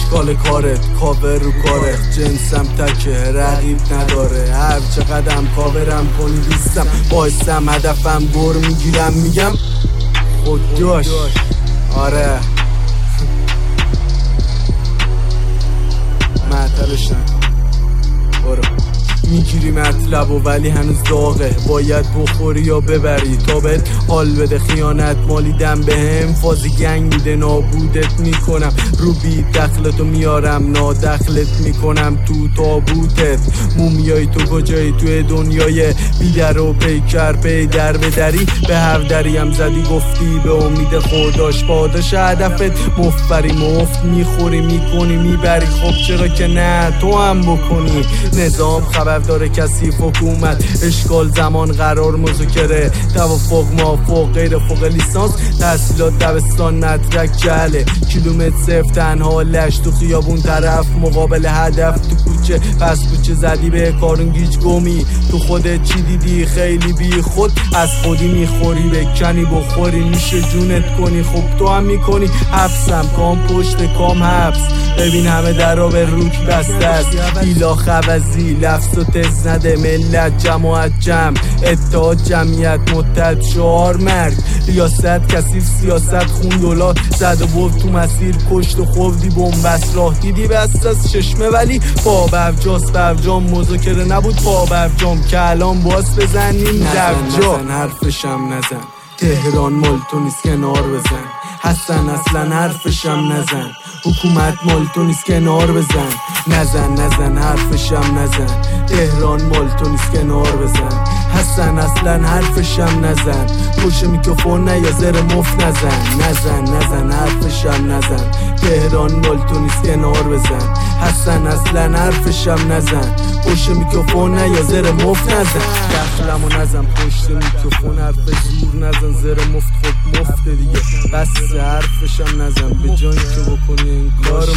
اشکال کارت کاور رو کاره، جنسم تکه رقیب نداره، هر چقدرم کاورم کنی دوستم، بایستم هدفم گور میگیرم میگم خودجاش. آره معطلش نکن برو. میگیری مطلب و ولی هنوز داغه، باید بخوری یا ببری تا بهت حال بده. خیانت مالیدم به هم، فازی گنگ میده نابودت میکنم، رو بی دخلتو میارم نادخلت میکنم تو تابوتت. مومیایی تو کجایی توی دنیای بیدر و پیکر، پی در بدری به هر دریم زدی گفتی به امید خوداش پاداش هدفت مفبری، مفت میخوری میکنی میبری. خب چرا که نه تو هم بکنی. نظام خبر داره کثیف حکومت، اشکال زمان قرار مذاکره، توافق موافق غیر فوق لیسانس، تحصیلات دبستان مدرک جهله، کیلومتر صفر تنها لش تو خیابون طرف مقابل هدف تو کوچه، پس کوچه زدی به کارون گیج گمی، تو خودت چی دیدی خیلی بی خود، از خودی میخوری بکنی بخوری میشه جونت کنی. خب تو هم میکنی، حبسم کام پشت کام حبس، ببین همه درا به روک بسته است، ایلا خوزی لفظ و تز نده، ملت جماعت جمع اتحاد جمعیت متحد شعار مرگ، ریاست کثیف سیاست خون دولار، زد و برد تو مسیر کشت و خوردی بومبست، راه دیدی بست از چشمه ولی پا برجاست، برجام مذاکره نبود پا برجام که الان باز بزنیم در جا. نزن حرفشم نزن، تهران مال تو نیست کنار بزن، حسن اصلا حرفشم نزن، حکومت مال تو نیست کنار بزن، نزن حرفشم نزن، تهران مال تو نیست کنار بزن، حسن اصلا حرفشم نزن، پشت میکروفون نه یا زر مفت نزن حرفشم نزن، تهران مال تو نیست کنار بزن، حسن اصلا حرفشم نزن، پشت میکروفون نه یا زر مفت نزن، دخلمو نزن پشت میکروفون، حرف زور نزن، زر مفت خود مفت دیگه، بس حرفشم نزن، به جایی که بکنی این کار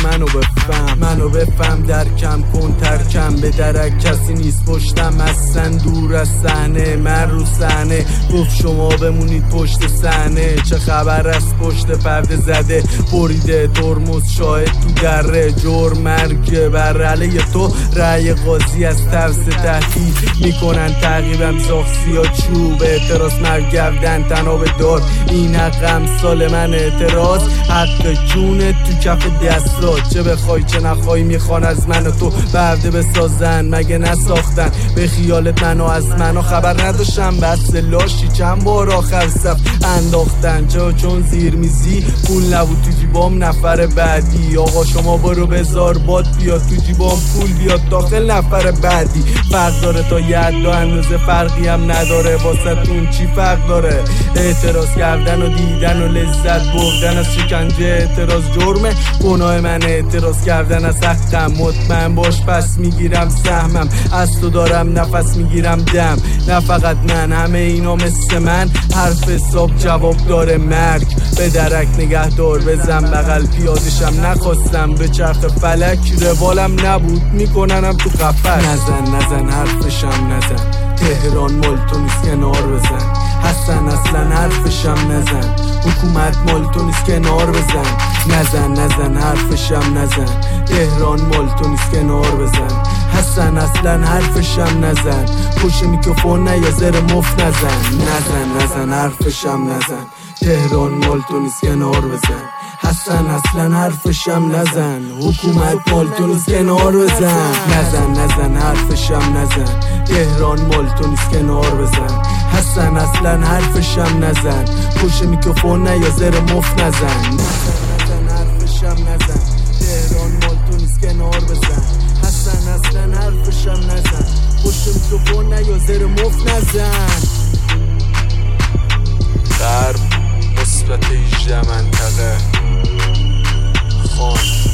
منو بفهم درکم کن ترکم به درک، کسی نیست پشتم اصلا دور از صحنه، من رو صحنه گفت شما بمونید پشت صحنه، چه خبر است پشت پرده زده، بریده ترمز شاهد تو دره، جرم مرگ بر علیه تو، رأی قاضی از ترس تهدید میکنن تعقیبم زاخسی ها چوب، اعتراض مرگ گردن تناب دار، این حق سال من اعتراض، حق جونت تو کف دستات، چه بخوای چه نخوای میخوان از من و تو برده بسازن، مگه نساختن به خیالت منو از منو خبر نداشتم، بس لاشی چند بار آخر صف انداختن، چون زیر میزی پول نبود تو جیبام نفر بعدی، آقا شما برو بزار باد بیاد تو جیبام پول بیاد داخل نفر بعدی، فرق داره تا ید و اندازه فرقی هم نداره، واسه تون چی فرق داره، اعتراض کردن و دیدن و لذت بردن از شکنجه، اعتراض جرمه گناه من، اعتراض کردن از حقم، مطمئن باش پس میگیرم سهمم، از تو دارم نفس میگیرم دم، نه فقط من همه اینا مثل من، حرف حساب جواب داره مرگ، به درک نگه دار بزن بغل پیادشم، نخواستم به چرخ فلک روالم نبود میکننم تو قفل، نزن حرفشم نزن، تهران مال تو نیست کنار بزن، حسن اصلا حرفشم نزن، حکومت مال تو نیست کنار بزن، نزن حرفشم نزن، تهران مال تو نیست کنار بزن، حسن اصلا حرفشم نزن، پشت میکروفون نه یا زر مفت نزن حرفشم نزن، تهران مال تو نیست کنار بزن، حسن اصلا حرفشم نزن، حکومت مال تو نیست کنار بزن، نزن حرفشم نزن، تهران مال تو نیست کنار بزن، حسن اصلا حرفشم نزن، پشت میکروفون نه یا زر مفت نزن حرفشم نزن، تهران مال تو نیست کنار بزن، حسن اصلا حرفشم نزن، پشت میکروفون نه یا زر مفت نزن. غرب مثبت 18 منطقه خان